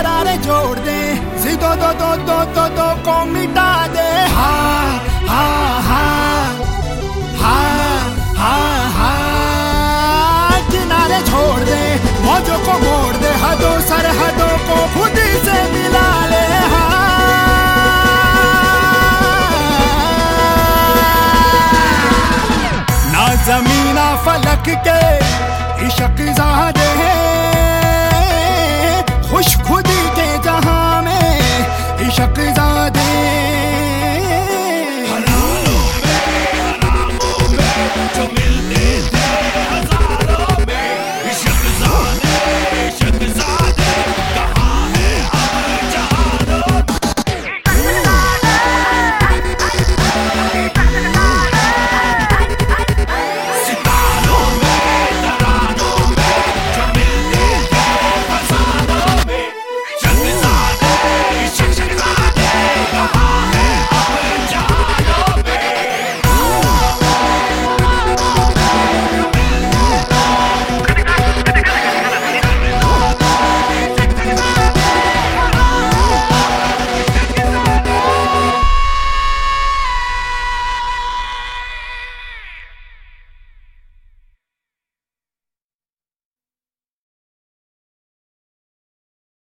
करारे जोड़ दे, दो दो दो दो दो दो को मिटा दे। हाँ हाँ हाँ हाँ हाँ हाँ, किनारे छोड़ दे, मौजों को मोड़ दे, हदों सरहदों को खुद ही से मिला ले। हाँ ना ज़मीना फलक के इश्क ज़ाद